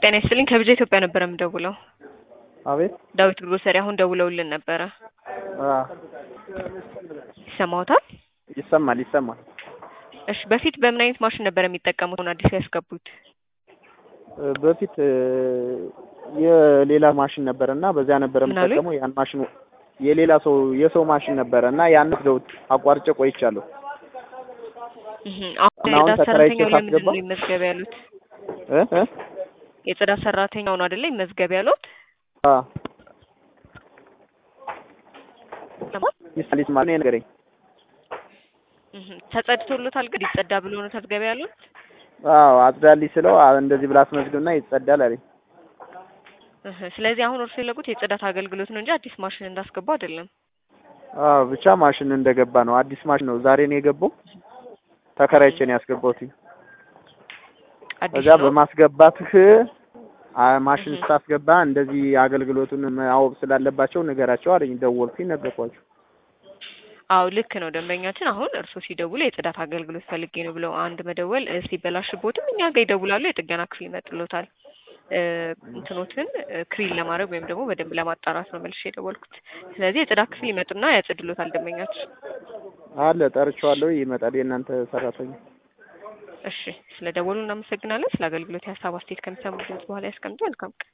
ጤና ይስጥልኝ ከብዙ ኢትዮጵያ ነበር የምደውለው። አቤት ዳዊት ግሮሰሪ አሁን ደውለውልን ነበረ። ይሰማዎታል? ይሰማል። እሺ በፊት በምን አይነት ማሽን ነበር የሚጠቀሙት ነው አዲስ ያስገቡት? በፊት የሌላ ማሽን ነበርና በዚያ ነበር ምን አሉኝ? የምጠቀመው። ያን ማሽን የሌላ የሰው ማሽን ነበርና ያን ወስደውት አቋርጬ ቆይቻለሁ። አሁን ሰራተኛው ለምንድን ነው ይመዝገብ ያሉት? የጽዳት ሰራተኛው ነው አይደለ ይመዝገብ ያሉት? ይስሊስ ማለት ነው ነገረኝ። ተጸድቶሎታል ግን ይጸዳ ብሎ ነው ተዝገብ ያሉት? አጽዳልኝ ስለው እንደዚህ ብላ አስመዝግብና ይጸዳል አለኝ። ስለዚህ አሁን እርሱ የለጉት የጽዳት አገልግሎት ነው እንጂ አዲስ ማሽን እንዳስገባ አይደለም። ብቻ ማሽን እንደገባ ነው። አዲስ ማሽን ነው ዛሬ ነው የገባው። ተከራይቼ ነው ያስገባሁት። እዛ በማስገባትህ ማሽን ስታስገባ እንደዚህ አገልግሎቱን ማወቅ ስላለባቸው ነገራቸው አለኝ። ደወልኩኝ ነገርኳቸው። ልክ ነው ደንበኛችን። አሁን እርሱ ሲደውሉ የጽዳት አገልግሎት ፈልጌ ነው ብለው አንድ መደወል ሲበላሽቦትም እኛ ጋር ይደውላሉ። የጥገና ክፍል ይመጥሎታል። እንትኖትን ክሪል ለማድረግ ወይም ደግሞ በደንብ ለማጣራት ነው መልሼ የደወልኩት። ስለዚህ የጽዳት ክፍል ይመጡና ያጽድሎታል ደንበኛችን። ጠርቼዋለሁ ይመጣል የእናንተ ሰራተኛ። እሺ ስለደወሉ እናመሰግናለን። ስለ አገልግሎት የሀሳብ አስተያየት ከሚሰሙ ድምጽ በኋላ ያስቀምጡ። መልካም ቀን።